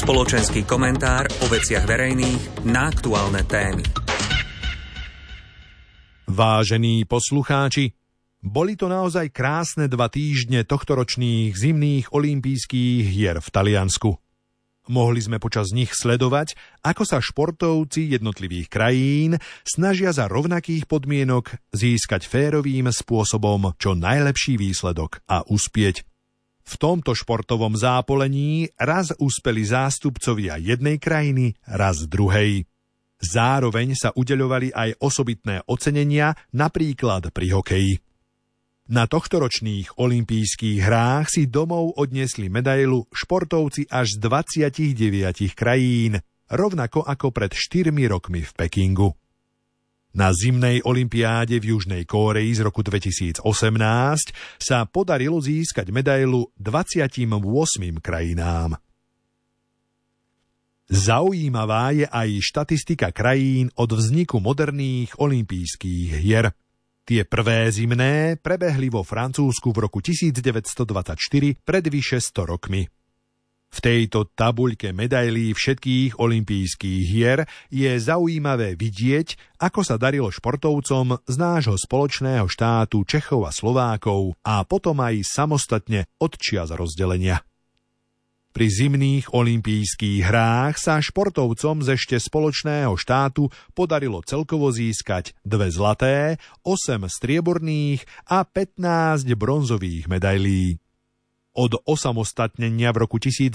Spoločenský komentár o veciach verejných na aktuálne témy. Vážení poslucháči, boli to naozaj krásne 2 týždne tohtoročných zimných olympijských hier v Taliansku. Mohli sme počas nich sledovať, ako sa športovci jednotlivých krajín snažia za rovnakých podmienok získať férovým spôsobom čo najlepší výsledok a uspieť. V tomto športovom zápolení raz uspeli zástupcovia jednej krajiny, raz druhej. Zároveň sa udeľovali aj osobitné ocenenia, napríklad pri hokeji. Na tohtoročných olympijských hrách si domov odniesli medailu športovci až z 29 krajín, rovnako ako pred 4 rokmi v Pekingu. Na zimnej olympiáde v Južnej Kórei z roku 2018 sa podarilo získať medailu 28 krajinám. Zaujímavá je aj štatistika krajín od vzniku moderných olympijských hier. Tie prvé zimné prebehli vo Francúzsku v roku 1924 pred vyše 100 rokmi. V tejto tabuľke medailí všetkých olympijských hier je zaujímavé vidieť, ako sa darilo športovcom z nášho spoločného štátu Čechov a Slovákov a potom aj samostatne od čias rozdelenia. Pri zimných olympijských hrách sa športovcom z ešte spoločného štátu podarilo celkovo získať 2 zlaté, 8 strieborných a 15 bronzových medailí. Od osamostatnenia v roku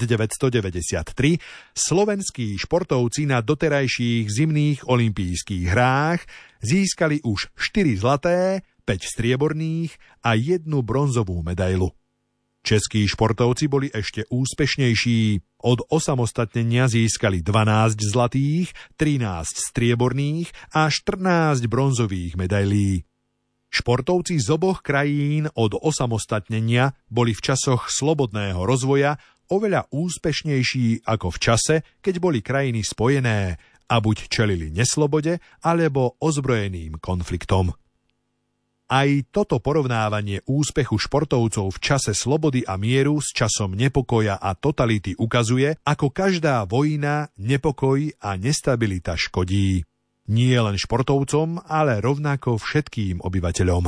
1993 slovenskí športovci na doterajších zimných olympijských hrách získali už 4 zlaté, 5 strieborných a 1 bronzovú medailu. Českí športovci boli ešte úspešnejší. Od osamostatnenia získali 12 zlatých, 13 strieborných a 14 bronzových medailí. Športovci z oboch krajín od osamostatnenia boli v časoch slobodného rozvoja oveľa úspešnejší ako v čase, keď boli krajiny spojené a buď čelili neslobode alebo ozbrojeným konfliktom. Aj toto porovnávanie úspechu športovcov v čase slobody a mieru s časom nepokoja a totality ukazuje, ako každá vojna, nepokoj a nestabilita škodí. Nie len športovcom, ale rovnako všetkým obyvateľom.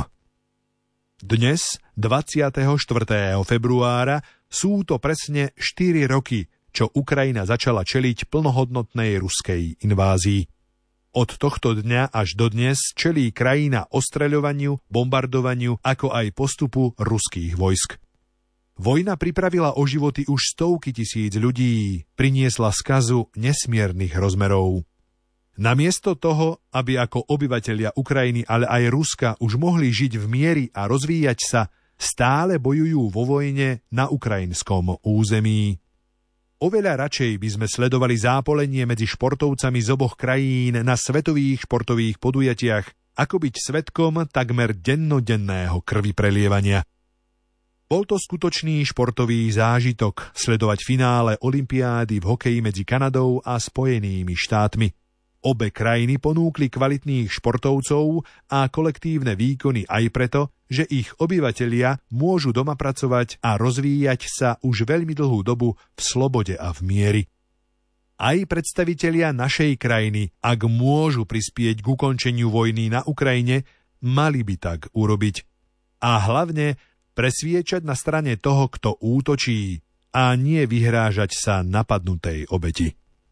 Dnes, 24. februára, sú to presne 4 roky, čo Ukrajina začala čeliť plnohodnotnej ruskej invázii. Od tohto dňa až dodnes čelí krajina ostreľovaniu, bombardovaniu, ako aj postupu ruských vojsk. Vojna pripravila o životy už stovky tisíc ľudí, priniesla skazu nesmiernych rozmerov. Namiesto toho, aby ako obyvatelia Ukrajiny, ale aj Ruska už mohli žiť v mieri a rozvíjať sa, stále bojujú vo vojne na ukrajinskom území. Oveľa radšej by sme sledovali zápolenie medzi športovcami z oboch krajín na svetových športových podujatiach, ako byť svedkom takmer dennodenného krviprelievania. Bol to skutočný športový zážitok sledovať finále olympiády v hokeji medzi Kanadou a Spojenými štátmi. Obe krajiny ponúkli kvalitných športovcov a kolektívne výkony aj preto, že ich obyvatelia môžu doma pracovať a rozvíjať sa už veľmi dlhú dobu v slobode a v mieri. Aj predstavitelia našej krajiny, ak môžu prispieť k ukončeniu vojny na Ukrajine, mali by tak urobiť. A hlavne presviečať na strane toho, kto útočí, a nie vyhrážať sa napadnutej obeti.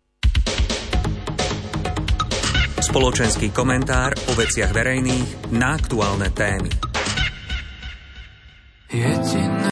Spoločenský komentár o veciach verejných na aktuálne témy.